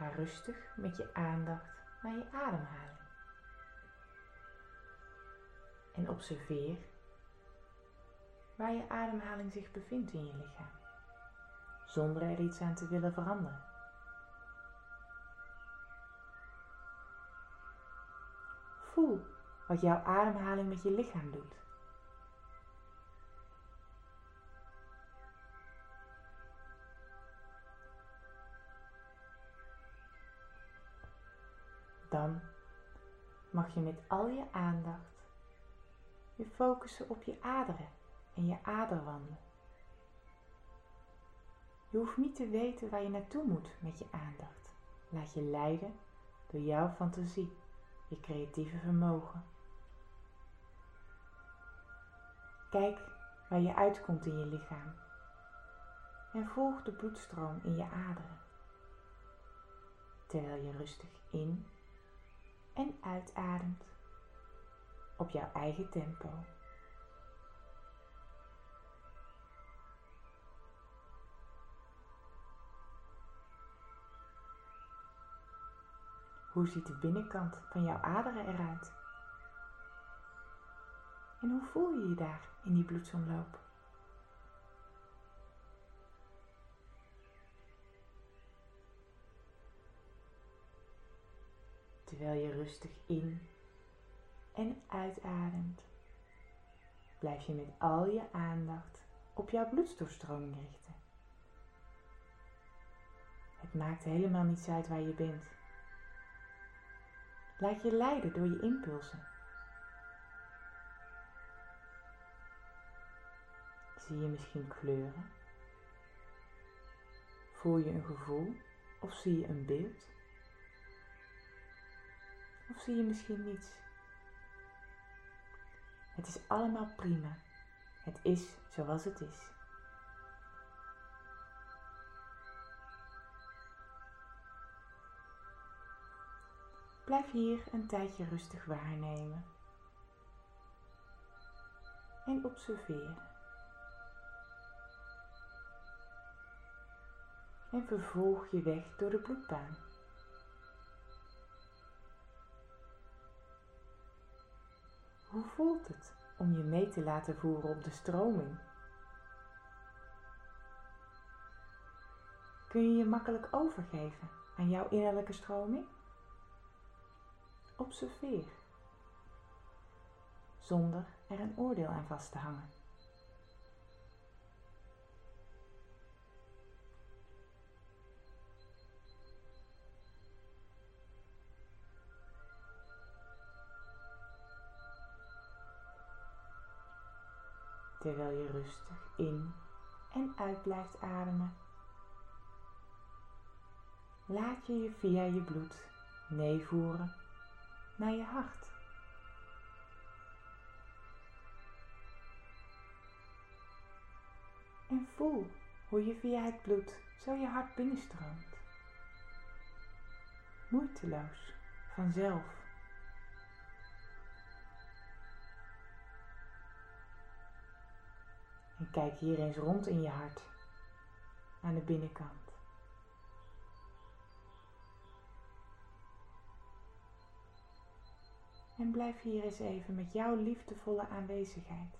Ga rustig met je aandacht naar je ademhaling. En observeer waar je ademhaling zich bevindt in je lichaam, zonder er iets aan te willen veranderen. Voel wat jouw ademhaling met je lichaam doet. Dan mag je met al je aandacht je focussen op je aderen en je aderwanden. Je hoeft niet te weten waar je naartoe moet met je aandacht. Laat je leiden door jouw fantasie, je creatieve vermogen. Kijk waar je uitkomt in je lichaam en volg de bloedstroom in je aderen, terwijl je rustig in- en uitademt op jouw eigen tempo. Hoe ziet de binnenkant van jouw aderen eruit? En hoe voel je je daar in die bloedsomloop? Terwijl je rustig in- en uitademt, blijf je met al je aandacht op jouw bloeddoorstroming richten. Het maakt helemaal niets uit waar je bent. Laat je leiden door je impulsen. Zie je misschien kleuren? Voel je een gevoel of zie je een beeld? Of zie je misschien niets? Het is allemaal prima. Het is zoals het is. Blijf hier een tijdje rustig waarnemen en observeren. En vervolg je weg door de bloedbaan. Hoe voelt het om je mee te laten voeren op de stroming? Kun je je makkelijk overgeven aan jouw innerlijke stroming? Observeer, zonder er een oordeel aan vast te hangen. Terwijl je rustig in- en uit blijft ademen, laat je je via je bloed meevoeren naar je hart. En voel hoe je via het bloed zo je hart binnenstroomt. Moeiteloos, vanzelf. En kijk hier eens rond in je hart, aan de binnenkant. En blijf hier eens even met jouw liefdevolle aanwezigheid.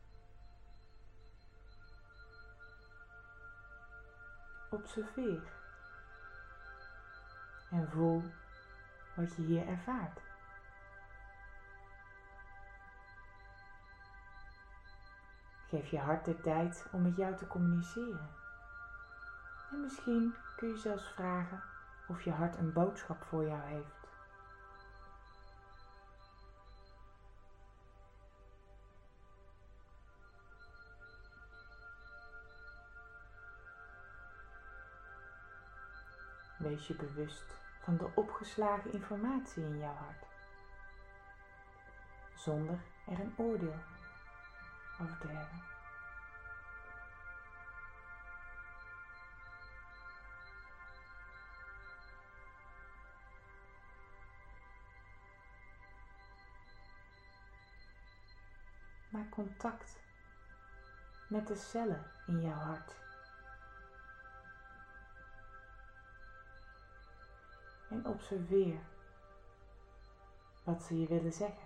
Observeer en voel wat je hier ervaart. Geef je hart de tijd om met jou te communiceren. En misschien kun je zelfs vragen of je hart een boodschap voor jou heeft. Wees je bewust van de opgeslagen informatie in jouw hart, zonder er een oordeel over te hebben. Maak contact met de cellen in jouw hart. en observeer wat ze je willen zeggen.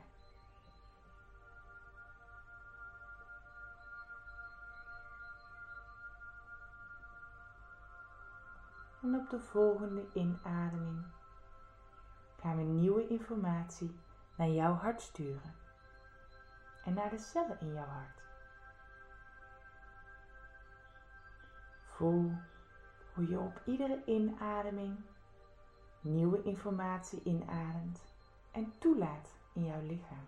En op de volgende inademing gaan we nieuwe informatie naar jouw hart sturen en naar de cellen in jouw hart. Voel hoe je op iedere inademing nieuwe informatie inademt en toelaat in jouw lichaam.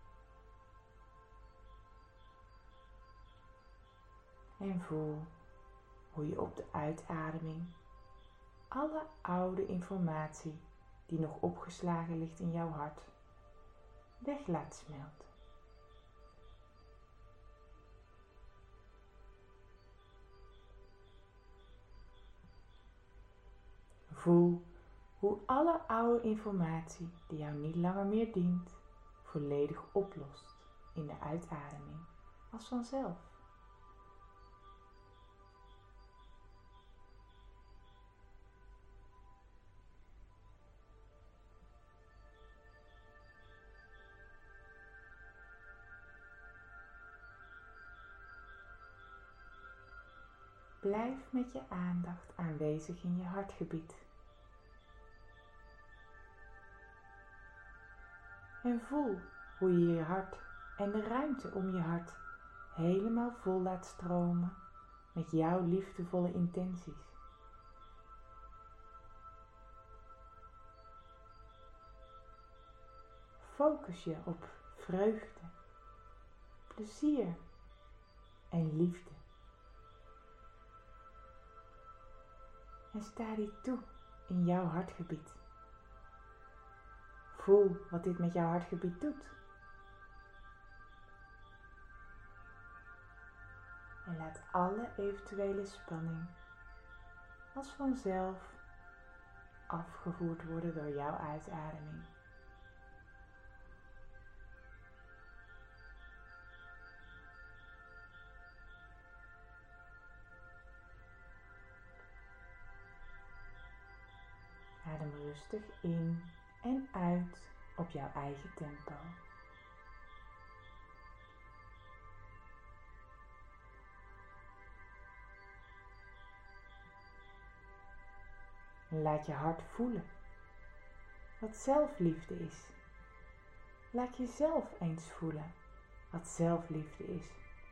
En voel hoe je op de uitademing alle oude informatie die nog opgeslagen ligt in jouw hart weg laat smelten. Voel hoe alle oude informatie die jou niet langer meer dient, volledig oplost in de uitademing als vanzelf. Blijf met je aandacht aanwezig in je hartgebied. En voel hoe je je hart en de ruimte om je hart helemaal vol laat stromen met jouw liefdevolle intenties. Focus je op vreugde, plezier en liefde. En sta die toe in jouw hartgebied. Voel wat dit met jouw hartgebied doet. En laat alle eventuele spanning als vanzelf afgevoerd worden door jouw uitademing. Adem rustig in en uit op jouw eigen tempo. En laat je hart voelen wat zelfliefde is. Laat jezelf eens voelen wat zelfliefde is.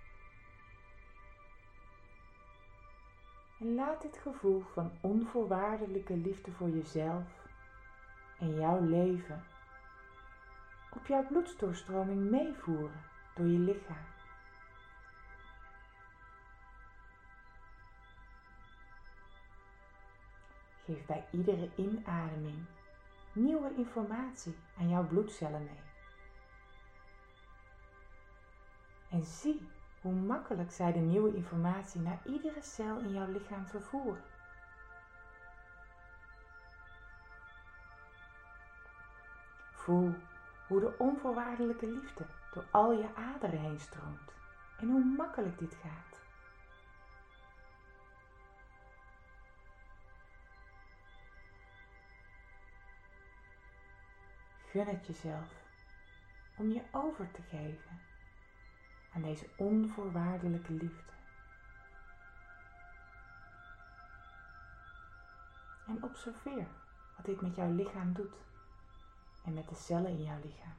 En laat dit gevoel van onvoorwaardelijke liefde voor jezelf en jouw leven op jouw bloeddoorstroming meevoeren door je lichaam. Geef bij iedere inademing nieuwe informatie aan jouw bloedcellen mee. En zie hoe makkelijk zij de nieuwe informatie naar iedere cel in jouw lichaam vervoeren. Voel hoe de onvoorwaardelijke liefde door al je aderen heen stroomt en hoe makkelijk dit gaat. Gun het jezelf om je over te geven aan deze onvoorwaardelijke liefde. En observeer wat dit met jouw lichaam doet en met de cellen in jouw lichaam.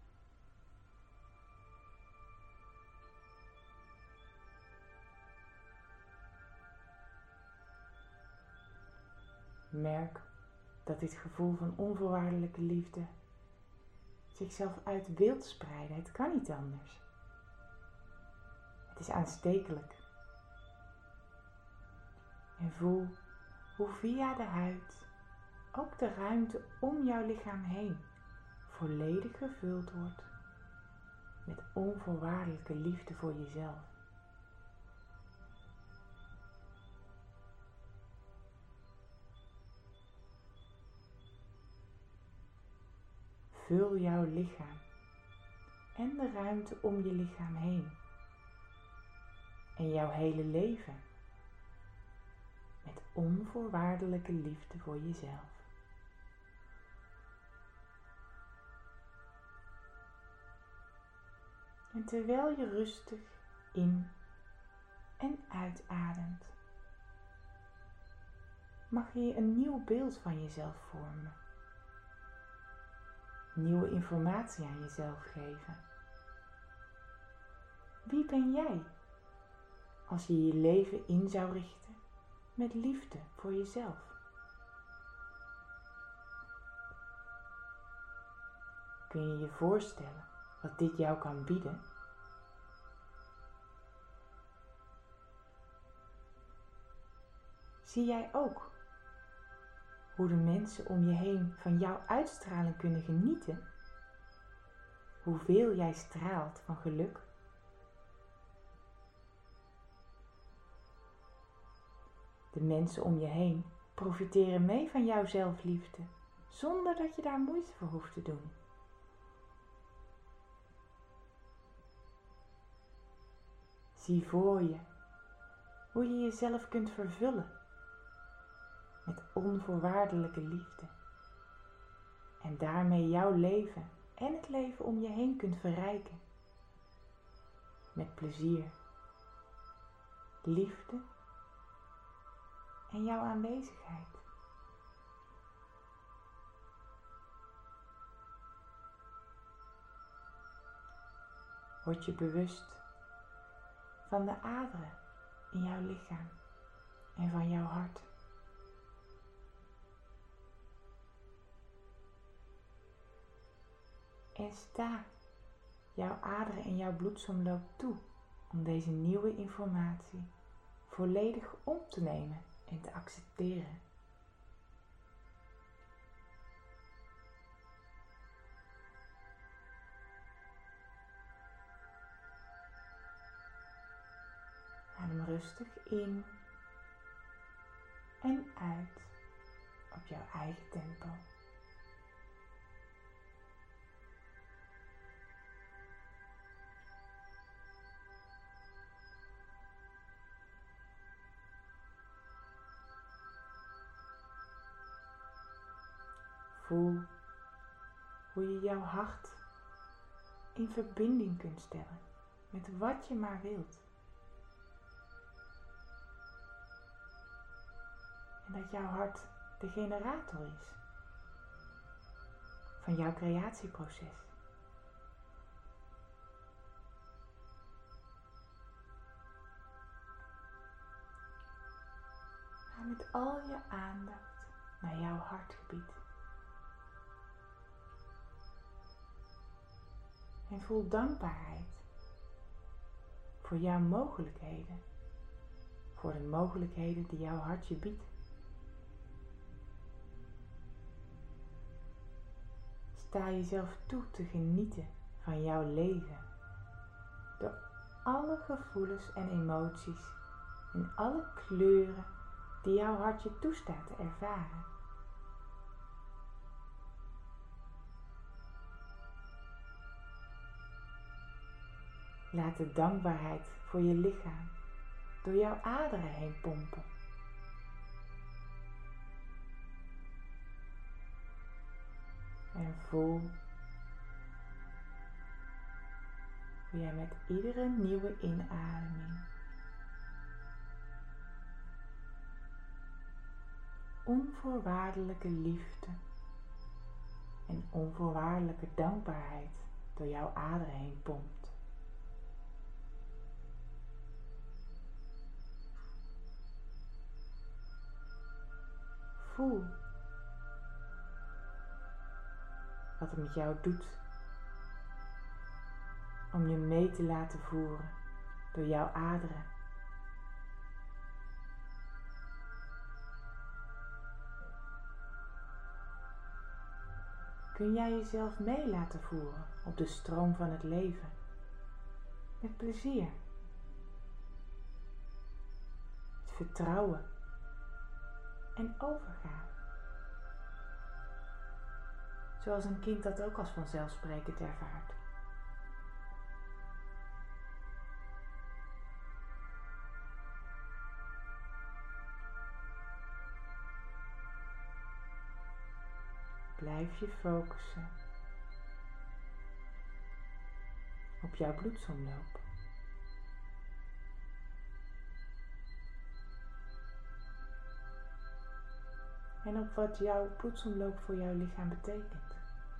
Merk dat dit gevoel van onvoorwaardelijke liefde zichzelf uit wilt spreiden. Het kan niet anders. Het is aanstekelijk. En voel hoe via de huid ook de ruimte om jouw lichaam heen volledig gevuld wordt met onvoorwaardelijke liefde voor jezelf. Vul jouw lichaam en de ruimte om je lichaam heen en jouw hele leven met onvoorwaardelijke liefde voor jezelf. En terwijl je rustig in- en uitademt, mag je een nieuw beeld van jezelf vormen. Nieuwe informatie aan jezelf geven. Wie ben jij als je je leven in zou richten met liefde voor jezelf? Kun je je voorstellen wat dit jou kan bieden? Zie jij ook hoe de mensen om je heen van jouw uitstraling kunnen genieten? Hoeveel jij straalt van geluk? De mensen om je heen profiteren mee van jouw zelfliefde, zonder dat je daar moeite voor hoeft te doen. Zie voor je hoe je jezelf kunt vervullen met onvoorwaardelijke liefde en daarmee jouw leven en het leven om je heen kunt verrijken met plezier, liefde en jouw aanwezigheid. Word je bewust van de aderen in jouw lichaam en van jouw hart. En sta jouw aderen en jouw bloedsomloop toe om deze nieuwe informatie volledig om te nemen en te accepteren. Adem rustig in en uit op jouw eigen tempo. Voel hoe je jouw hart in verbinding kunt stellen met wat je maar wilt. En dat jouw hart de generator is van jouw creatieproces. Ga met al je aandacht naar jouw hartgebied. En voel dankbaarheid voor jouw mogelijkheden, voor de mogelijkheden die jouw hart je biedt. Sta jezelf toe te genieten van jouw leven, door alle gevoelens en emoties en alle kleuren die jouw hart je toestaat te ervaren. Laat de dankbaarheid voor je lichaam door jouw aderen heen pompen. En voel hoe jij met iedere nieuwe inademing onvoorwaardelijke liefde en onvoorwaardelijke dankbaarheid door jouw aderen heen pompt. Voel wat het met jou doet om je mee te laten voeren door jouw aderen. Kun jij jezelf mee laten voeren op de stroom van het leven met plezier, met vertrouwen en overgave. Zoals een kind dat ook als vanzelfsprekend ervaart. Blijf je focussen op jouw bloedsomloop. En op wat jouw bloedsomloop voor jouw lichaam betekent.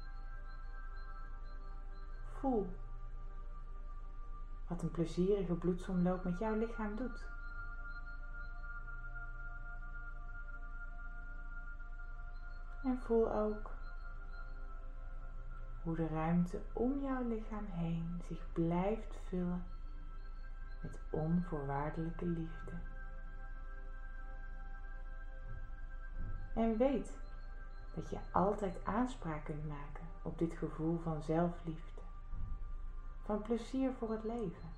Voel wat een plezierige bloedsomloop met jouw lichaam doet. En voel ook hoe de ruimte om jouw lichaam heen zich blijft vullen met onvoorwaardelijke liefde. En weet dat je altijd aanspraak kunt maken op dit gevoel van zelfliefde, van plezier voor het leven.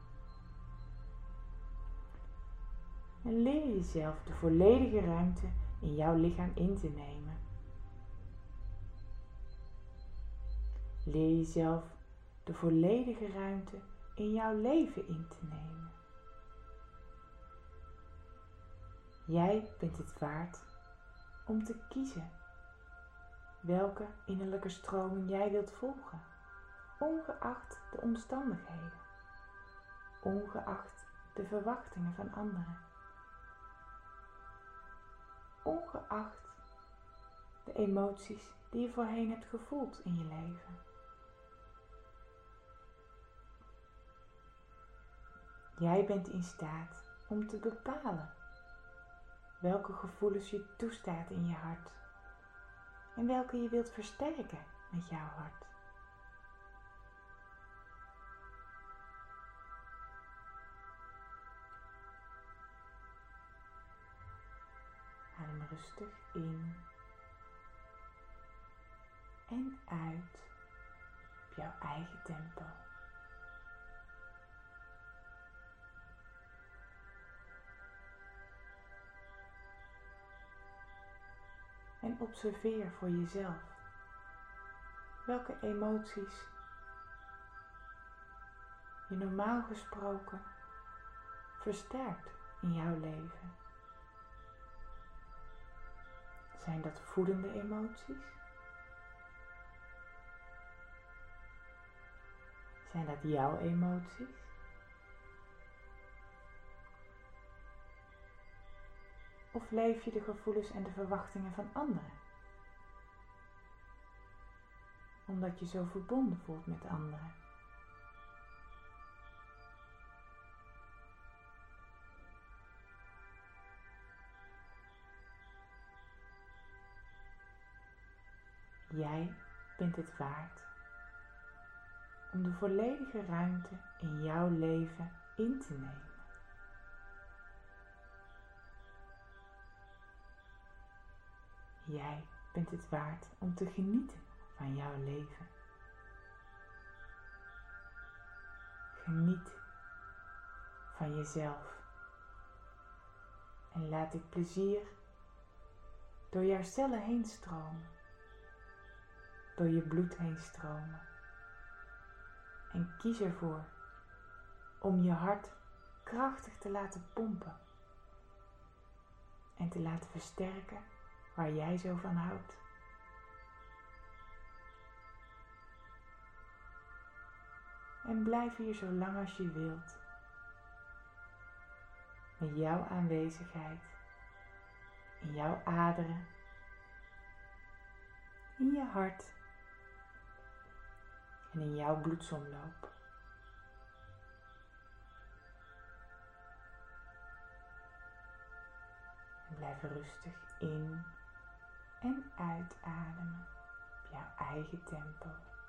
En leer jezelf de volledige ruimte in jouw lichaam in te nemen. Leer jezelf de volledige ruimte in jouw leven in te nemen. Jij bent het waard om te kiezen welke innerlijke stroming jij wilt volgen, ongeacht de omstandigheden, ongeacht de verwachtingen van anderen, ongeacht de emoties die je voorheen hebt gevoeld in je leven. Jij bent in staat om te bepalen welke gevoelens je toestaat in je hart en welke je wilt versterken met jouw hart. Adem rustig in en uit op jouw eigen tempo. En observeer voor jezelf welke emoties je normaal gesproken versterkt in jouw leven. Zijn dat voedende emoties? Zijn dat jouw emoties? Of leef je de gevoelens en de verwachtingen van anderen? Omdat je zo verbonden voelt met anderen. Jij bent het waard om de volledige ruimte in jouw leven in te nemen. Jij bent het waard om te genieten van jouw leven. Geniet van jezelf. En laat dit plezier door jouw cellen heen stromen. Door je bloed heen stromen. En kies ervoor om je hart krachtig te laten pompen. En te laten versterken waar jij zo van houdt. En blijf hier zo lang als je wilt. Met jouw aanwezigheid. In jouw aderen. In je hart. En in jouw bloedsomloop. En blijf rustig in en uitademen op jouw eigen tempo.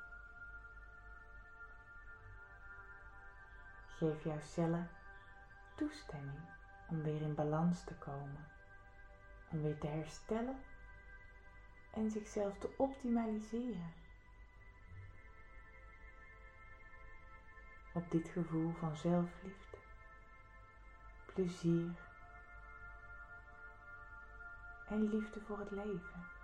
Geef jouw cellen toestemming om weer in balans te komen, om weer te herstellen en zichzelf te optimaliseren. Op dit gevoel van zelfliefde, plezier en liefde voor het leven.